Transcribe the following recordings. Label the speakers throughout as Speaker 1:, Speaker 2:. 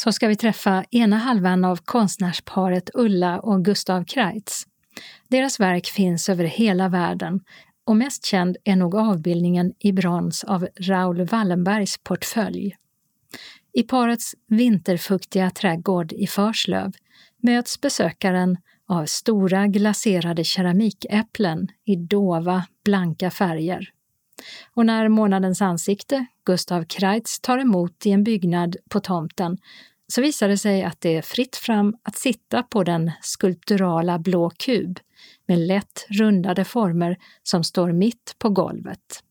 Speaker 1: så ska vi träffa ena halvan av konstnärsparet Ulla och Gustav Kreitz. Deras verk finns över hela världen och mest känd är nog avbildningen i brons av Raoul Wallenbergs portfölj. I parets vinterfuktiga trädgård i Förslöv möts besökaren av stora glaserade keramikäpplen i dova, blanka färger. Och när månadens ansikte, Gustav Kreitz, tar emot i en byggnad på tomten så visar det sig att det är fritt fram att sitta på den skulpturala blå kub med lätt rundade former som står mitt på golvet.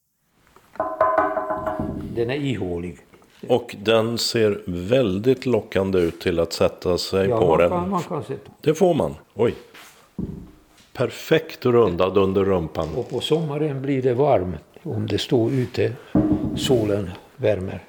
Speaker 2: Den är ihålig.
Speaker 3: Och den ser väldigt lockande ut till att sätta sig på den.
Speaker 2: Man kan sätta.
Speaker 3: Det får man. Oj. Perfekt rundad under rumpan.
Speaker 2: Och på sommaren blir det varmt om det står ute. Solen värmer.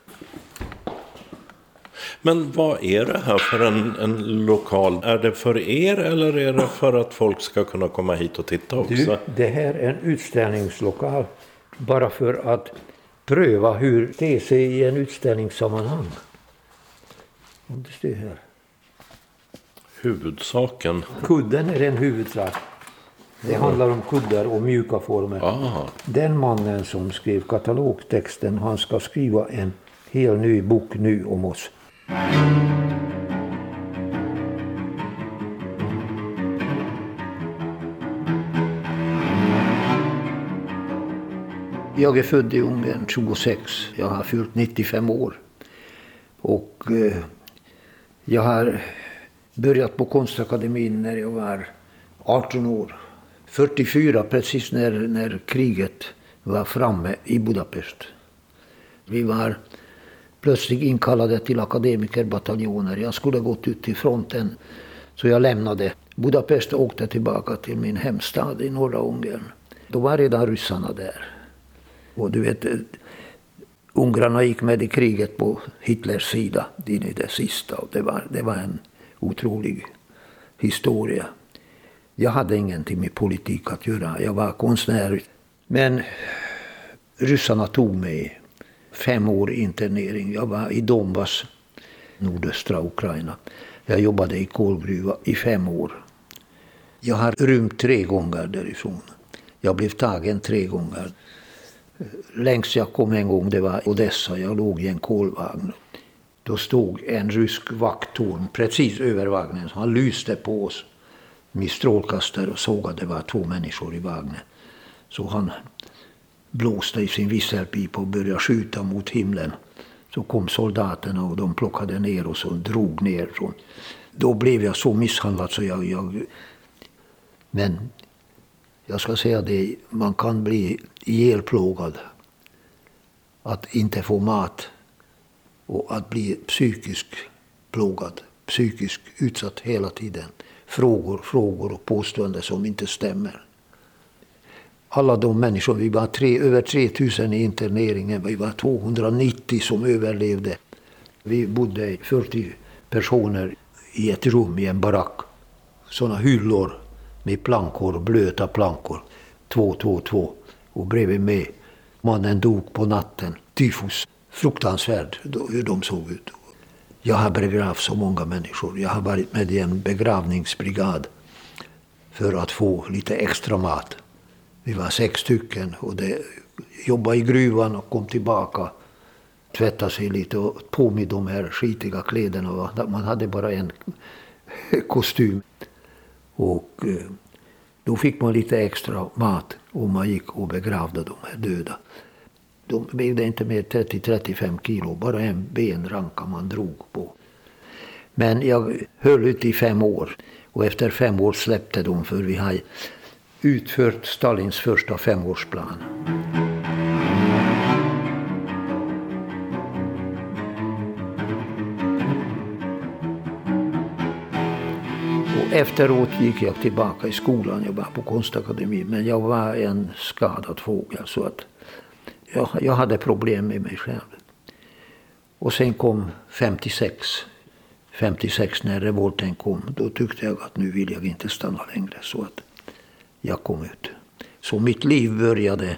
Speaker 3: Men vad är det här för en lokal? Är det för er eller är det för att folk ska kunna komma hit och titta också?
Speaker 2: Det här är en utställningslokal. Bara för att pröva hur det ser i en utställningssammanhang. Om det står här.
Speaker 3: Huvudsaken.
Speaker 2: Kudden är en huvudsak. Det handlar om kuddar och mjuka former.
Speaker 3: Aha.
Speaker 2: Den mannen som skrev katalogtexten, han ska skriva en hel ny bok nu om oss. Jag är född i Ungern 26. Jag har fyllt 95 år. Och jag har börjat på konstakademin när jag var 18 år. 44, precis när kriget var framme i Budapest. Vi var plötsligt inkallade till akademikerbataljoner. Jag skulle gått ut till fronten, så jag lämnade Budapest och åkte tillbaka till min hemstad i norra Ungern. Då var redan ryssarna där. Och du vet, ungrarna gick med i kriget på Hitlers sida in i det sista. Och det var en otrolig historia. Jag hade ingenting med politik att göra. Jag var konstnär. Men ryssarna tog mig 5 år internering. Jag var i Donbass, nordöstra Ukraina. Jag jobbade i kolgruva i 5 år. Jag har rymt 3 gånger därifrån. Jag blev tagen 3 gånger. Längst jag kom en gång, det var Odessa. Jag låg i en kolvagn. Då stod en rysk vakttorn precis över vagnen. Han lyste på oss med strålkastare och såg att det var 2 människor i vagnen. Så han blåste i sin visselpipa och började skjuta mot himlen. Så kom soldaterna och de plockade ner oss och drog ner. Då blev jag så misshandlad så Men jag ska säga det, man kan bli ihjälplågad. Att inte få mat och att bli psykiskt plågad, psykiskt utsatt hela tiden. Frågor och påståenden som inte stämmer. Alla de människor, vi var över 3000 i interneringen, vi var 290 som överlevde. Vi bodde 40 personer i ett rum i en barack. Såna hyllor med plankor, blöta plankor. 2. Och bredvid mig, mannen dog på natten. Tyfus. Fruktansvärt hur de såg ut. Jag har begravt så många människor. Jag har varit med i en begravningsbrigad för att få lite extra mat. Vi var 6 stycken och jobbade i gruvan och kom tillbaka. Tvättade sig lite och på med de här skitiga kläderna. Man hade bara en kostym. Och då fick man lite extra mat och man gick och begravde de här döda. De vägde inte mer 30-35 kilo, bara en benranka man drog på. Men jag höll ut i 5 år och efter 5 år släppte de för vi har utfört Stalins första 5-årsplan. Och efteråt gick jag tillbaka i skolan, jag var på konstakademin, men jag var en skadad fågel så att jag hade problem med mig själv. Och sen kom 56 när revolten kom, då tyckte jag att nu vill jag inte stanna längre så att jag kom ut. Så mitt liv började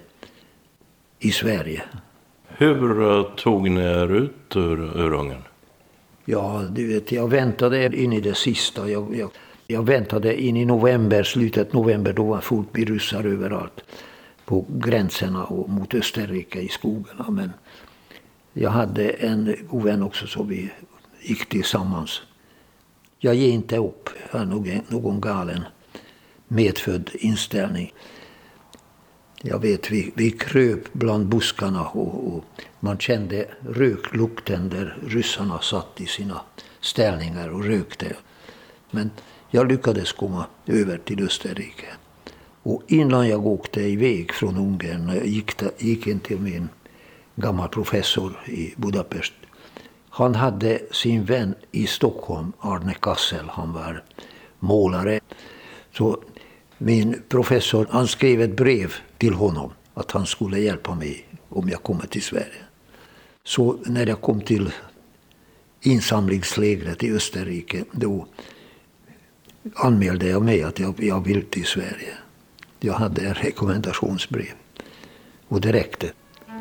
Speaker 2: i Sverige.
Speaker 3: Hur tog ni er ut ur Ungern?
Speaker 2: Ja, du vet, jag väntade in i det sista. Jag väntade in i november, slutet november, då var fullt med ryssar överallt. På gränserna och mot Österrike i skogarna. Men jag hade en god vän också så vi gick tillsammans. Jag ger inte upp. Jag har någon galen medfödd inställning. Jag vet, vi kröp bland buskarna och man kände röklukten där ryssarna satt i sina ställningar och rökte. Men jag lyckades komma över till Österrike. Och innan jag åkte iväg från Ungern, gick in till min gammal professor i Budapest. Han hade sin vän i Stockholm, Arne Kassel, han var målare. Så min professor, han skrev ett brev till honom att han skulle hjälpa mig om jag kommer till Sverige. Så när jag kom till insamlingslägret i Österrike, då anmälde jag mig att jag vill till Sverige. Jag hade en rekommendationsbrev och det räckte.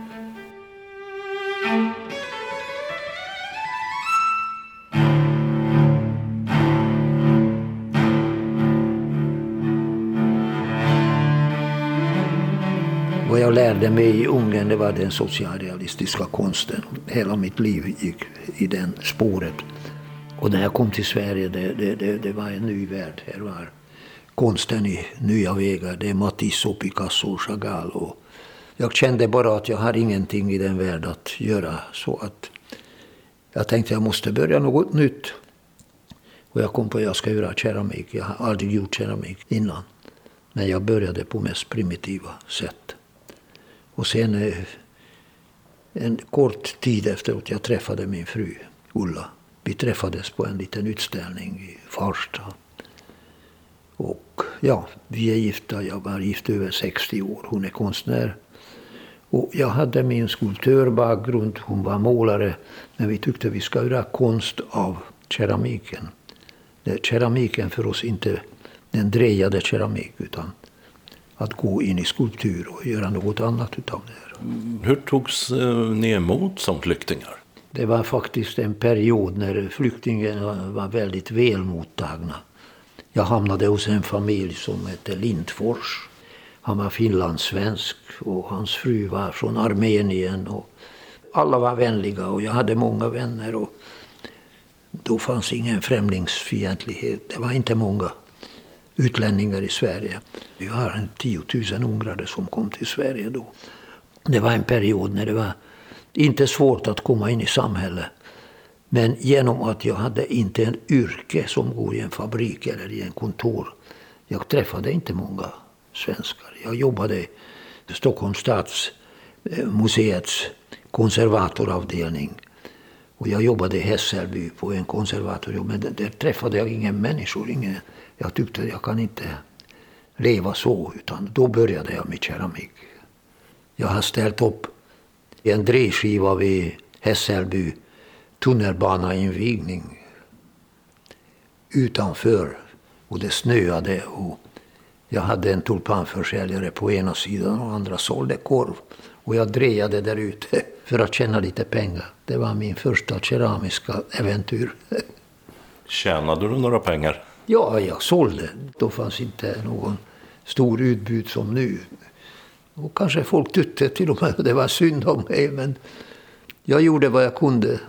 Speaker 2: Vad jag lärde mig i Ungern, det var den socialrealistiska konsten. Hela mitt liv gick i den spåret. Och när jag kom till Sverige, det var en ny värld. Här var konsten i nya vägar. Det är Matisse och Picasso och Chagall. Och jag kände bara att jag har ingenting i den världen att göra. Så att jag tänkte jag måste börja något nytt. Och jag kom på att jag ska göra keramik. Jag har aldrig gjort keramik innan. Men jag började på mest primitiva sätt. Och sen en kort tid efter att jag träffade min fru Ulla. Vi träffades på en liten utställning i Farsta. Och ja, vi är gifta. Jag var gift över 60 år. Hon är konstnär. Och jag hade min skulptörbakgrund. Hon var målare. Men vi tyckte vi ska göra konst av keramiken. Keramiken för oss inte den drejade keramik utan att gå in i skulptur och göra något annat utav det här.
Speaker 3: Hur togs ni emot som flyktingar?
Speaker 2: Det var faktiskt en period när flyktingarna var väldigt väl mottagna. Jag hamnade hos en familj som hette Lindfors. Han var finlandssvensk och hans fru var från Armenien. Och alla var vänliga och jag hade många vänner. Och då fanns ingen främlingsfientlighet. Det var inte många utlänningar i Sverige. Vi har 10 000 ungrare som kom till Sverige då. Det var en period när det var inte svårt att komma in i samhället. Men genom att jag hade inte en yrke som går i en fabrik eller i en kontor. Jag träffade inte många svenskar. Jag jobbade i Stockholms stadsmuseets konservatoravdelning. Och jag jobbade i Hässelby på en konservatorium. Men där träffade jag inga människor. Jag tyckte jag kan inte leva så. Utan då började jag med keramik. Jag har ställt upp en drejskiva vid Hässelby tunnelbanainvigning utanför. Och det snöade och jag hade en tulpanförsäljare på ena sidan och andra sålde korv. Och jag drejade där ute för att tjäna lite pengar. Det var min första keramiska äventyr.
Speaker 3: Tjänade du några pengar?
Speaker 2: Ja, jag sålde. Då fanns inte någon stor utbud som nu. Och kanske folk tyckte till och med att det var synd om mig. Men jag gjorde vad jag kunde.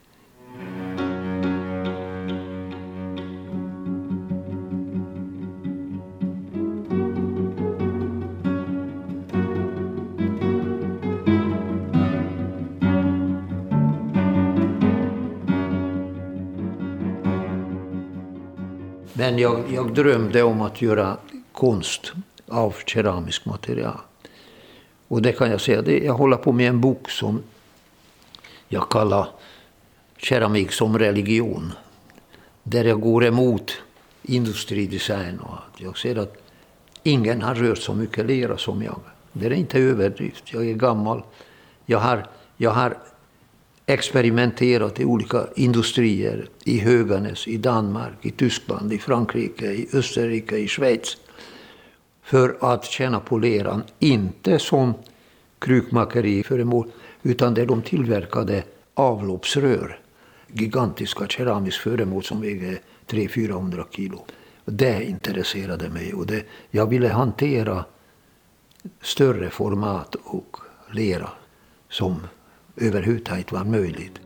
Speaker 2: Men jag drömde om att göra konst av keramisk material. Och det kan jag säga, jag håller på med en bok som jag kallar Keramik som religion. Där jag går emot industridesign. Och jag ser att ingen har rört så mycket lera som jag. Det är inte överdrift, jag är gammal. Jag har experimenterat i olika industrier i Höganäs, i Danmark, i Tyskland, i Frankrike, i Österrike, i Schweiz. För att tjäna på leran, inte som krukmakeri föremål, utan där de tillverkade avloppsrör. gigantiska keramiska föremål som väger 300-400 kilo. Det intresserade mig och jag ville hantera större format och lera som överhuvudtaget var möjligt.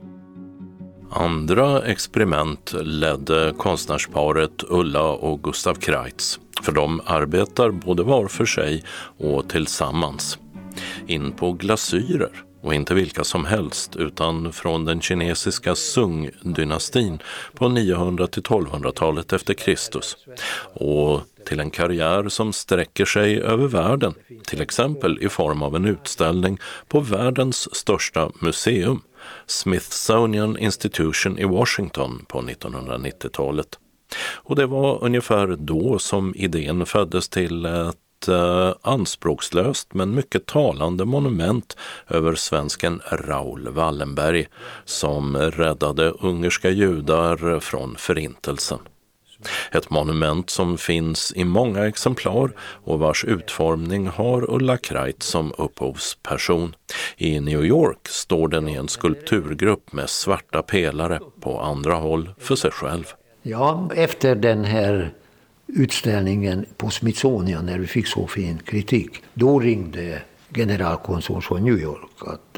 Speaker 3: Andra experiment ledde konstnärsparet Ulla och Gustav Kreitz, för de arbetar både var för sig och tillsammans. In på glasyrer, och inte vilka som helst utan från den kinesiska Sung-dynastin på 900-1200-talet efter Kristus, och till en karriär som sträcker sig över världen, till exempel i form av en utställning på världens största museum, Smithsonian Institution i Washington på 1990-talet. Och det var ungefär då som idén föddes till ett anspråkslöst men mycket talande monument över svensken Raoul Wallenberg som räddade ungerska judar från förintelsen. Ett monument som finns i många exemplar och vars utformning har Ulla Kreitz som upphovsperson. I New York står den i en skulpturgrupp med svarta pelare, på andra håll för sig själv.
Speaker 2: Ja, efter den här utställningen på Smithsonian, när vi fick så fin kritik, då ringde generalkonsuln från New York att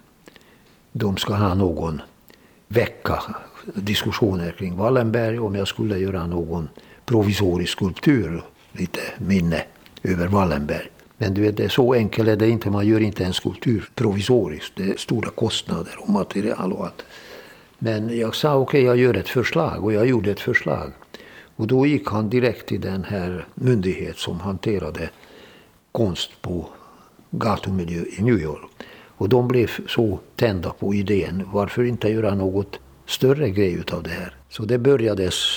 Speaker 2: de ska ha någon vecka diskussioner kring Wallenberg, om jag skulle göra någon provisorisk skulptur, lite minne över Wallenberg. Men du vet, det är så enkelt är det inte, man gör inte en skulptur provisoriskt, det är stora kostnader och material och allt. Men jag sa okej, jag gör ett förslag, och jag gjorde ett förslag. Och då gick han direkt till den här myndighet som hanterade konst på gatumiljö i New York. Och de blev så tända på idén, varför inte göra något större grej utav det här. Så det börjades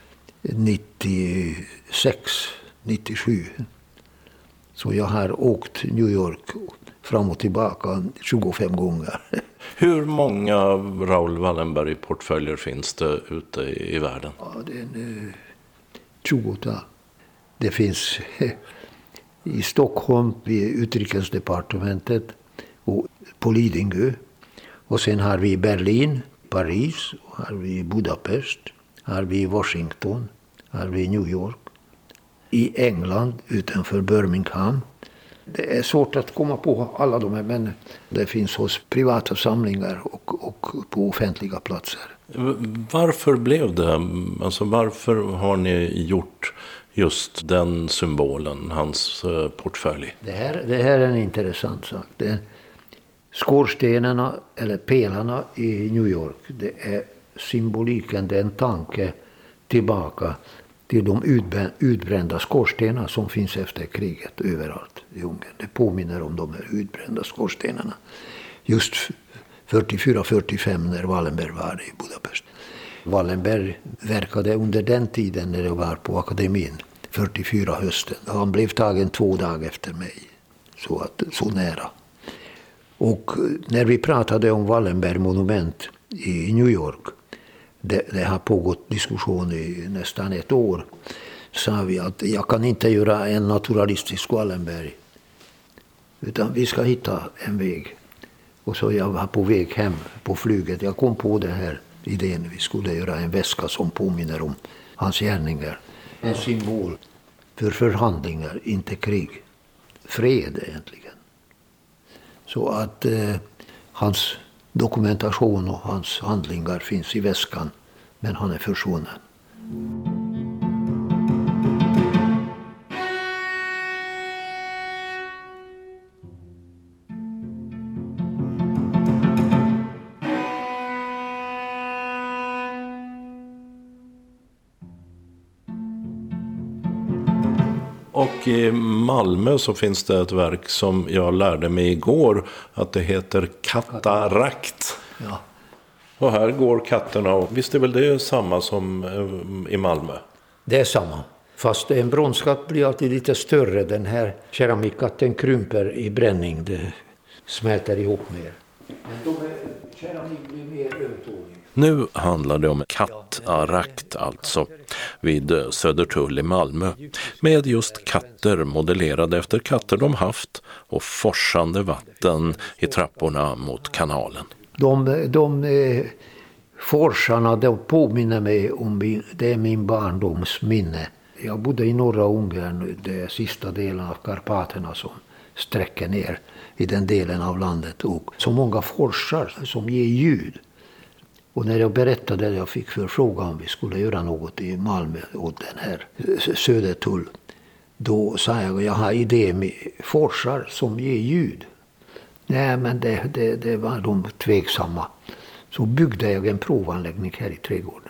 Speaker 2: 96, 97. Så jag har åkt New York fram och tillbaka 25 gånger.
Speaker 3: Hur många Raoul Wallenberg-portföljer finns det ute i världen?
Speaker 2: Ja, det är 20. Det finns i Stockholm vid utrikesdepartementet och på Lidingö. Och sen har vi Berlin, Paris, har vi Budapest, har vi Washington, har vi New York. I England utanför Birmingham. Det är svårt att komma på alla de här, men det finns hos privata samlingar och på offentliga platser.
Speaker 3: Varför blev det? Alltså varför har ni gjort just den symbolen, hans portfölj?
Speaker 2: Det här är en intressant sak. Skorstenarna eller pelarna i New York, det är symboliken, det är en tanke tillbaka till de utbrända skorstenar som finns efter kriget överallt i Ungern. Det påminner om de här utbrända skorstenarna. Just 44-45 när Wallenberg var i Budapest. Wallenberg verkade under den tiden när jag var på akademin, 44 hösten. Han blev tagen 2 dagar efter mig, så nära. Och när vi pratade om Wallenberg monument i New York, det har pågått diskussion i nästan 1 år, sa vi att jag kan inte göra en naturalistisk Wallenberg, utan vi ska hitta en väg. Och så jag var på väg hem på flyget, jag kom på den här idén, vi skulle göra en väska som påminner om hans gärningar. En symbol för förhandlingar, inte krig. Fred egentligen. Så att hans dokumentation och hans handlingar finns i väskan, men han är försvunnen.
Speaker 3: Och i Malmö så finns det ett verk som jag lärde mig igår att det heter Katarakt.
Speaker 2: Ja.
Speaker 3: Och här går katterna, och visst är väl det samma som i Malmö? Det
Speaker 2: är samma. Fast en bronskatt blir alltid lite större. Den här keramikkatten krymper i bränning. Det smälter ihop mer. Men keramik blir mer ömtålig.
Speaker 3: Nu handlar det om Katarakt alltså, vid Södertull i Malmö, med just katter modellerade efter katter de haft och forsande vatten i trapporna mot kanalen.
Speaker 2: De forsarna, de påminner mig om det är min barndomsminne. Jag bodde i norra Ungern, det sista delen av Karpaterna som sträcker ner i den delen av landet. Och så många forsar som ger ljud. Och när jag berättade att jag fick förfrågan om vi skulle göra något i Malmö och den här Södertull, då sa jag har idé med forsar som ger ljud. Nej, men det var de tveksamma. Så byggde jag en provanläggning här i trädgården.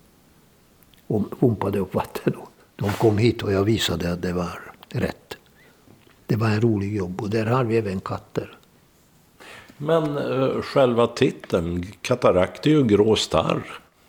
Speaker 2: Och pumpade upp vatten. De kom hit och jag visade att det var rätt. Det var en rolig jobb och där har vi även katter.
Speaker 3: Men själva titeln, katarakt är ju grå starr.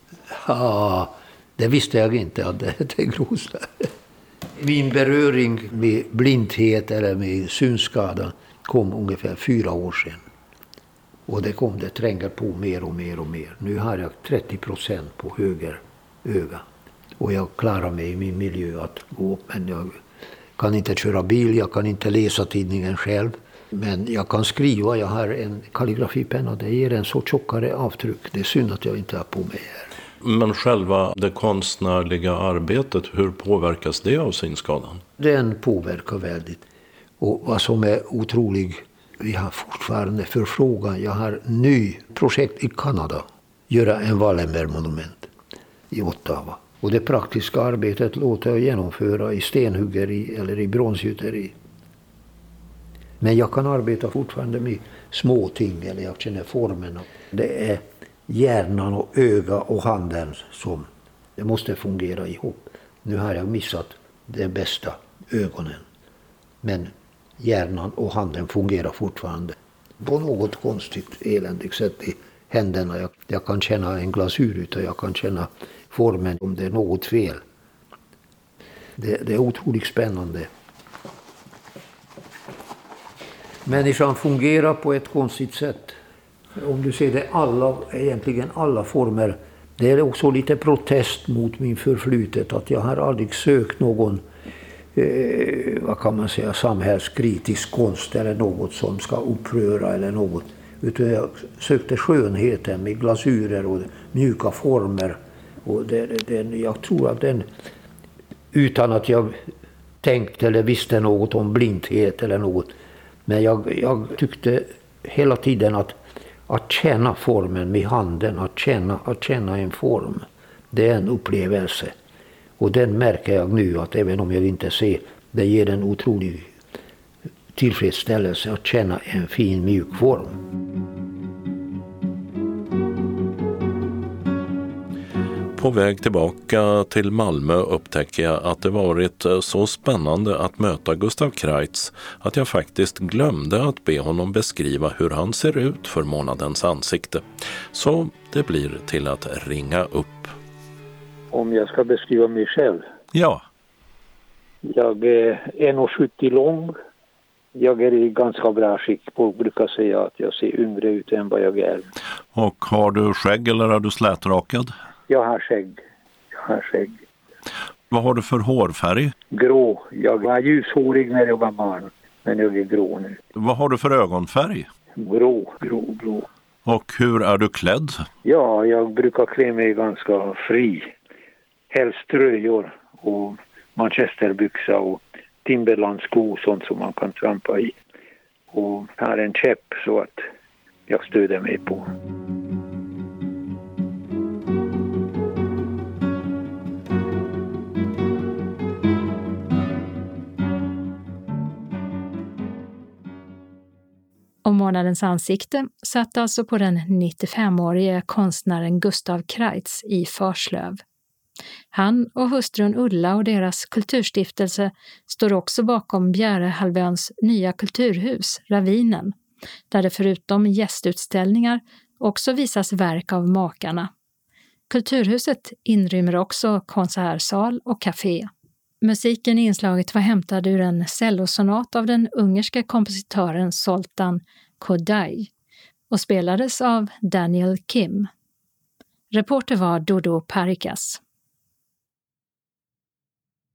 Speaker 2: Ja, det visste jag inte att det är grå starr. Min beröring med blindhet eller med synskada kom ungefär 4 år sedan. Och det tränger på mer och mer och mer. Nu har jag 30% på höger öga. Och jag klarar mig i min miljö att gå upp. Men jag kan inte köra bil, jag kan inte läsa tidningen själv. Men jag kan skriva, jag har en kalligrafipenna. Det ger en så tjockare avtryck. Det är synd att jag inte har på mig här.
Speaker 3: Men själva det konstnärliga arbetet, hur påverkas det av synskadan?
Speaker 2: Den påverkar väldigt. Och vad som är otroligt, vi har fortfarande förfrågan. Jag har ny projekt i Kanada. Göra en Wallenberg-monument i Ottawa. Och det praktiska arbetet låter jag genomföra i stenhuggeri eller i bronsgjuteri. Men jag kan arbeta fortfarande med små ting, eller jag känner formen. Det är hjärnan och öga och handen som det måste fungera ihop. Nu har jag missat det bästa, ögonen. Men hjärnan och handen fungerar fortfarande. På något konstigt eländigt sätt i händerna. Jag kan känna en glasyr ut och jag kan känna formen om det är något fel. Det är otroligt spännande. Människan fungerar på ett konstigt sätt. Om du ser det, egentligen alla former. Det är också lite protest mot min förflutet. Att jag har aldrig sökt någon vad kan man säga, samhällskritisk konst eller något som ska uppröra eller något. Utan jag sökte skönheten med glasyrer och mjuka former. Och jag tror att den, utan att jag tänkte eller visste något om blindhet eller något. Men jag tyckte hela tiden att känna formen med handen, att känna en form. Det är en upplevelse. Och den märker jag nu att även om jag inte ser, det ger en otrolig tillfredsställelse att känna en fin mjuk form.
Speaker 3: På väg tillbaka till Malmö upptäcker jag att det varit så spännande att möta Gustav Kreitz att jag faktiskt glömde att be honom beskriva hur han ser ut för månadens ansikte. Så det blir till att ringa upp.
Speaker 4: Om jag ska beskriva mig själv?
Speaker 3: Ja.
Speaker 4: Jag är 1,70 lång. Jag är i ganska bra skick. Folk brukar säga att jag ser yngre ut än vad jag är.
Speaker 3: Och har du skägg eller är du slätrakad?
Speaker 4: Jag har skägg.
Speaker 3: Vad har du för hårfärg?
Speaker 4: Grå. Jag var ljushårig när jag var barn. Men jag är grå nu.
Speaker 3: Vad har du för ögonfärg?
Speaker 4: Grå.
Speaker 3: Och hur är du klädd?
Speaker 4: Ja, jag brukar klä mig ganska fri. Helst tröjor och manchesterbyxa och Timberland-sko och sånt som man kan trampa i. Och har en käpp så att jag stöder mig på.
Speaker 1: Och månadens ansikte satt alltså på den 95-årige konstnären Gustav Kreitz i Förslöv. Han och hustrun Ulla och deras kulturstiftelse står också bakom Bjärehalvöns nya kulturhus, Ravinen, där det förutom gästutställningar också visas verk av makarna. Kulturhuset inrymmer också konsertsal och café. Musiken i inslaget var hämtad ur en cellosonat av den ungerska kompositören Zoltán Kodály och spelades av Daniel Kim. Reporter var Dodo Parikas.